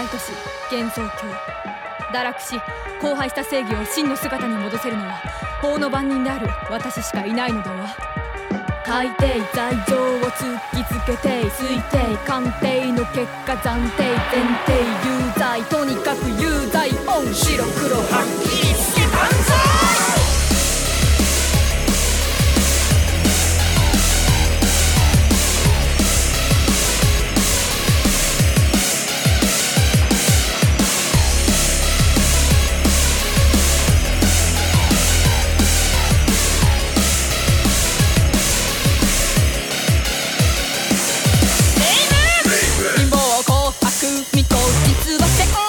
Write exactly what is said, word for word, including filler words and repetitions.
大都市幻想郷。堕落し荒廃した正義を真の姿に戻せるのは法の番人である私しかいないのだわ。海底罪状を突きつけて推定鑑定の結果暫定前提有罪、とにかく有罪。オン白黒はっきりつけたんぞ。見当実は世界